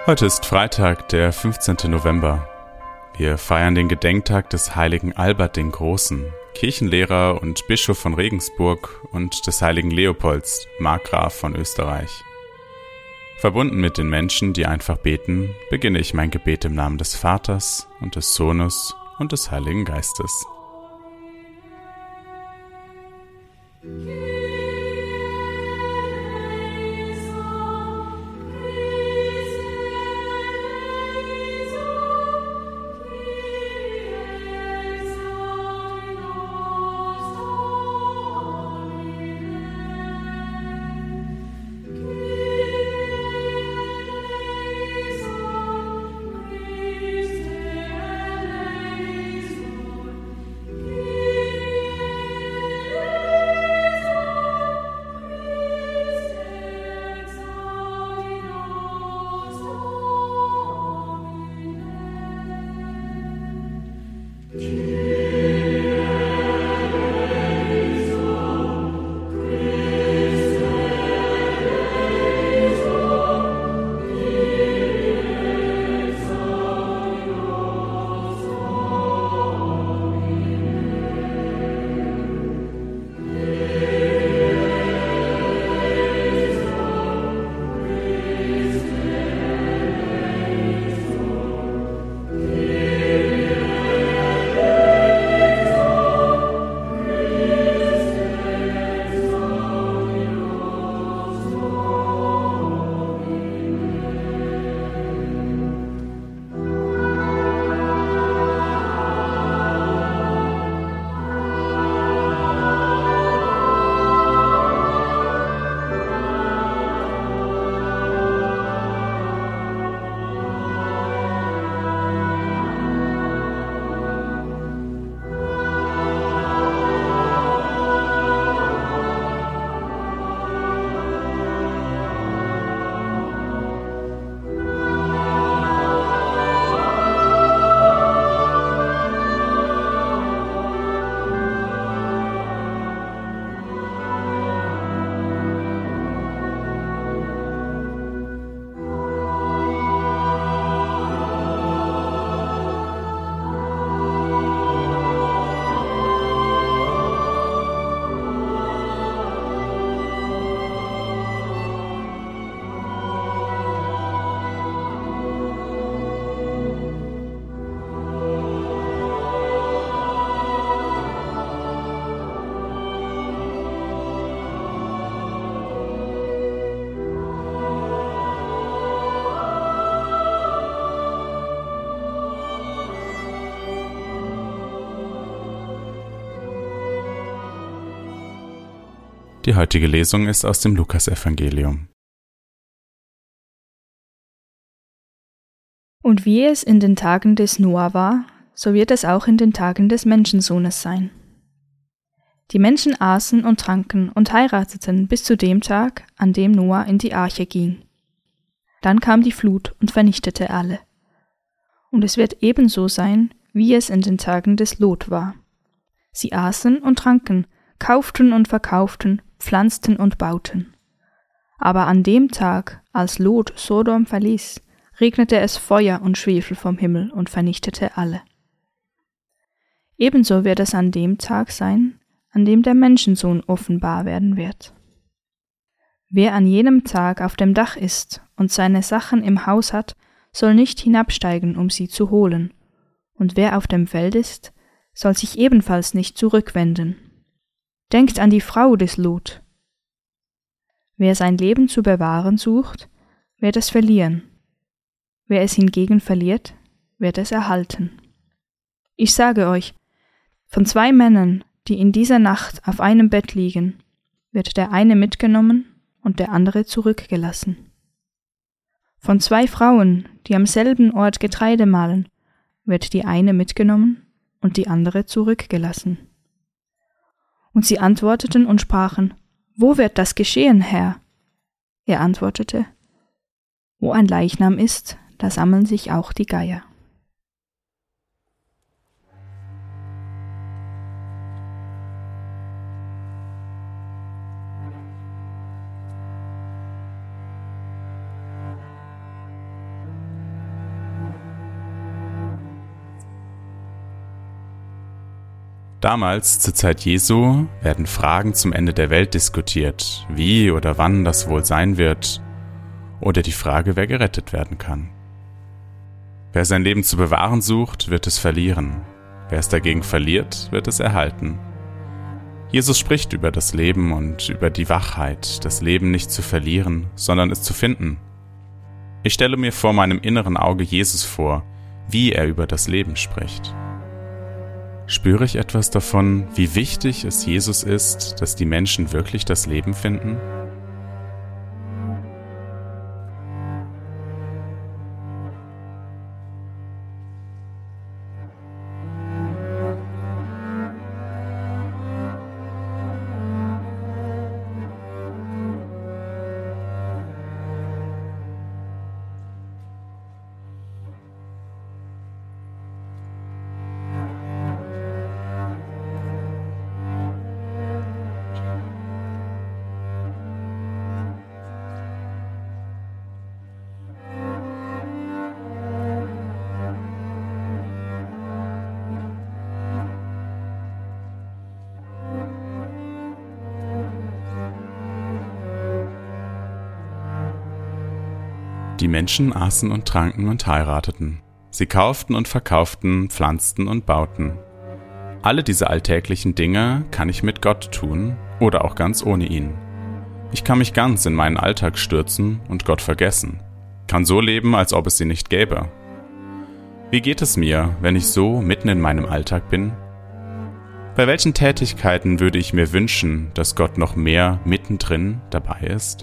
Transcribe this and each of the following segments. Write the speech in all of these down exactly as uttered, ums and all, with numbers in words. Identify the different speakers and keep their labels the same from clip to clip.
Speaker 1: Heute ist Freitag, der fünfzehnten November. Wir feiern den Gedenktag des heiligen Albert den Großen, Kirchenlehrer und Bischof von Regensburg, und des heiligen Leopolds, Markgraf von Österreich. Verbunden mit den Menschen, die einfach beten, beginne ich mein Gebet im Namen des Vaters und des Sohnes und des Heiligen Geistes. Die heutige Lesung ist aus dem Lukasevangelium.
Speaker 2: Und wie es in den Tagen des Noah war, so wird es auch in den Tagen des Menschensohnes sein. Die Menschen aßen und tranken und heirateten bis zu dem Tag, an dem Noah in die Arche ging. Dann kam die Flut und vernichtete alle. Und es wird ebenso sein, wie es in den Tagen des Lot war. Sie aßen und tranken, kauften und verkauften, pflanzten und bauten. Aber an dem Tag, als Lot Sodom verließ, regnete es Feuer und Schwefel vom Himmel und vernichtete alle. Ebenso wird es an dem Tag sein, an dem der Menschensohn offenbar werden wird. Wer an jenem Tag auf dem Dach ist und seine Sachen im Haus hat, soll nicht hinabsteigen, um sie zu holen, und wer auf dem Feld ist, soll sich ebenfalls nicht zurückwenden. Denkt an die Frau des Lot. Wer sein Leben zu bewahren sucht, wird es verlieren. Wer es hingegen verliert, wird es erhalten. Ich sage euch, von zwei Männern, die in dieser Nacht auf einem Bett liegen, wird der eine mitgenommen und der andere zurückgelassen. Von zwei Frauen, die am selben Ort Getreide mahlen, wird die eine mitgenommen und die andere zurückgelassen. Und sie antworteten und sprachen, wo wird das geschehen, Herr? Er antwortete, wo ein Leichnam ist, da sammeln sich auch die Geier.
Speaker 1: Damals, zur Zeit Jesu, werden Fragen zum Ende der Welt diskutiert, wie oder wann das wohl sein wird, oder die Frage, wer gerettet werden kann. Wer sein Leben zu bewahren sucht, wird es verlieren. Wer es dagegen verliert, wird es erhalten. Jesus spricht über das Leben und über die Wachheit, das Leben nicht zu verlieren, sondern es zu finden. Ich stelle mir vor meinem inneren Auge Jesus vor, wie er über das Leben spricht. Spüre ich etwas davon, wie wichtig es Jesus ist, dass die Menschen wirklich das Leben finden? Die Menschen aßen und tranken und heirateten. Sie kauften und verkauften, pflanzten und bauten. Alle diese alltäglichen Dinge kann ich mit Gott tun oder auch ganz ohne ihn. Ich kann mich ganz in meinen Alltag stürzen und Gott vergessen, kann so leben, als ob es sie nicht gäbe. Wie geht es mir, wenn ich so mitten in meinem Alltag bin? Bei welchen Tätigkeiten würde ich mir wünschen, dass Gott noch mehr mittendrin dabei ist?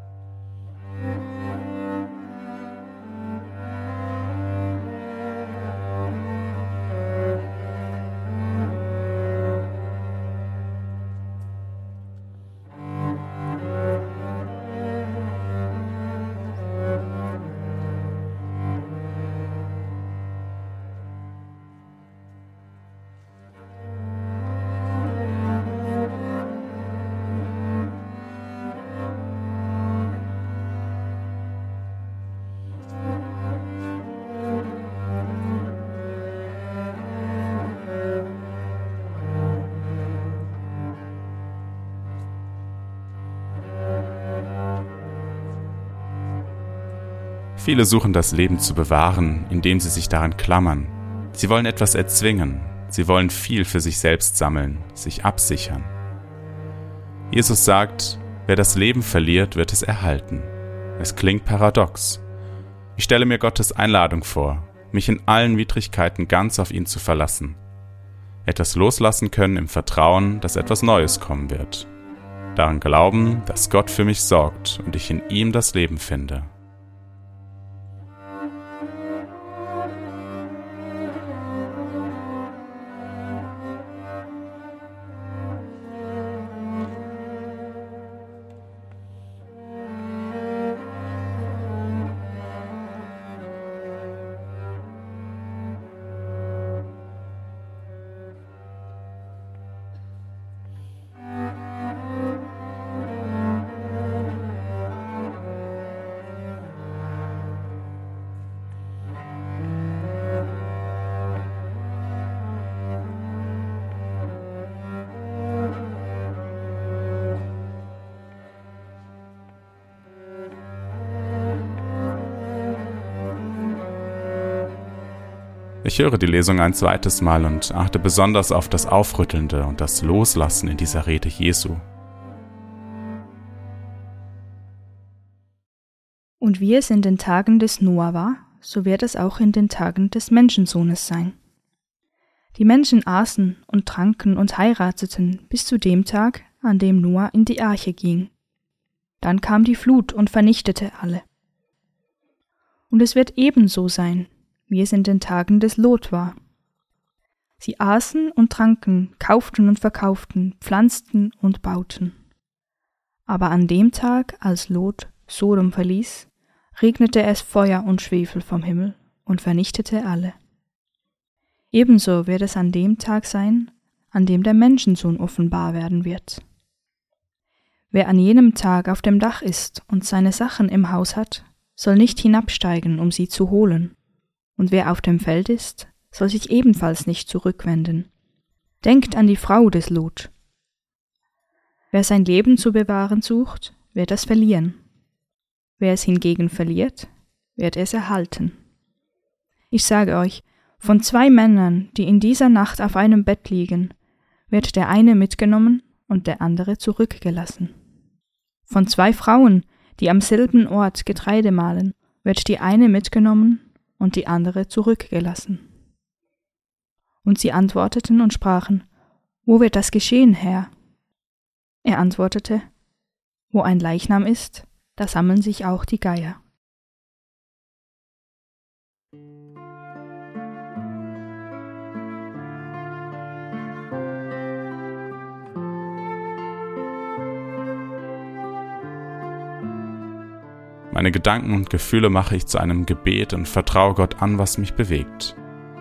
Speaker 1: Viele suchen das Leben zu bewahren, indem sie sich daran klammern. Sie wollen etwas erzwingen. Sie wollen viel für sich selbst sammeln, sich absichern. Jesus sagt, wer das Leben verliert, wird es erhalten. Es klingt paradox. Ich stelle mir Gottes Einladung vor, mich in allen Widrigkeiten ganz auf ihn zu verlassen. Etwas loslassen können im Vertrauen, dass etwas Neues kommen wird. Daran glauben, dass Gott für mich sorgt und ich in ihm das Leben finde. Ich höre die Lesung ein zweites Mal und achte besonders auf das Aufrüttelnde und das Loslassen in dieser Rede Jesu.
Speaker 2: Und wie es in den Tagen des Noah war, so wird es auch in den Tagen des Menschensohnes sein. Die Menschen aßen und tranken und heirateten bis zu dem Tag, an dem Noah in die Arche ging. Dann kam die Flut und vernichtete alle. Und es wird ebenso sein, wie es in den Tagen des Lot war. Sie aßen und tranken, kauften und verkauften, pflanzten und bauten. Aber an dem Tag, als Lot Sodom verließ, regnete es Feuer und Schwefel vom Himmel und vernichtete alle. Ebenso wird es an dem Tag sein, an dem der Menschensohn offenbar werden wird. Wer an jenem Tag auf dem Dach ist und seine Sachen im Haus hat, soll nicht hinabsteigen, um sie zu holen. Und wer auf dem Feld ist, soll sich ebenfalls nicht zurückwenden. Denkt an die Frau des Lot. Wer sein Leben zu bewahren sucht, wird es verlieren. Wer es hingegen verliert, wird es erhalten. Ich sage euch, von zwei Männern, die in dieser Nacht auf einem Bett liegen, wird der eine mitgenommen und der andere zurückgelassen. Von zwei Frauen, die am selben Ort Getreide mahlen, wird die eine mitgenommen und die andere zurückgelassen. Und sie antworteten und sprachen, wo wird das geschehen, Herr? Er antwortete, wo ein Leichnam ist, da sammeln sich auch die Geier.
Speaker 1: Meine Gedanken und Gefühle mache ich zu einem Gebet und vertraue Gott an, was mich bewegt.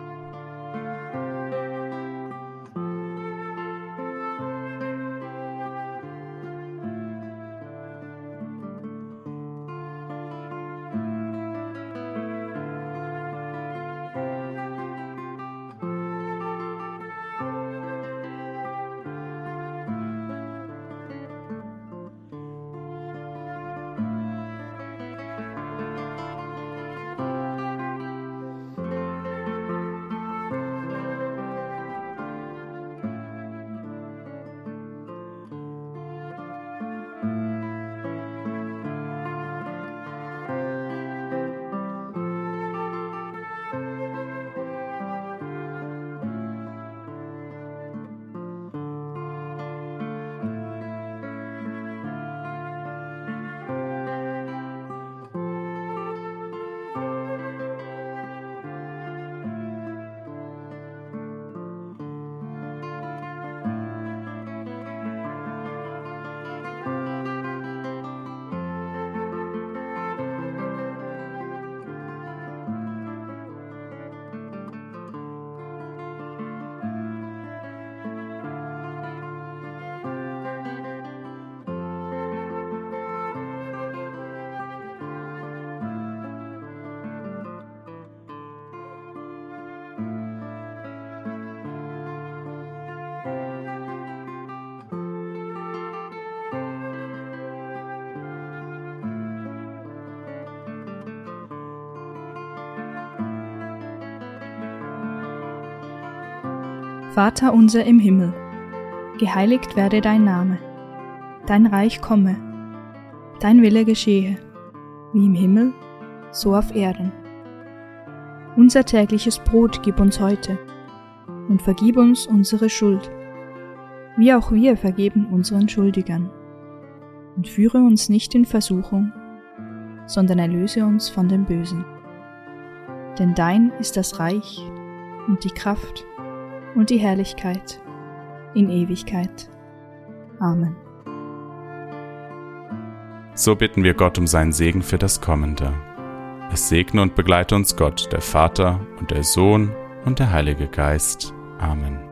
Speaker 2: Vater unser im Himmel, geheiligt werde dein Name, dein Reich komme, dein Wille geschehe, wie im Himmel, so auf Erden. Unser tägliches Brot gib uns heute und vergib uns unsere Schuld, wie auch wir vergeben unseren Schuldigern. Und führe uns nicht in Versuchung, sondern erlöse uns von dem Bösen. Denn dein ist das Reich und die Kraft und die Herrlichkeit in Ewigkeit. Amen.
Speaker 1: So bitten wir Gott um seinen Segen für das Kommende. Es segne und begleite uns Gott, der Vater und der Sohn und der Heilige Geist. Amen.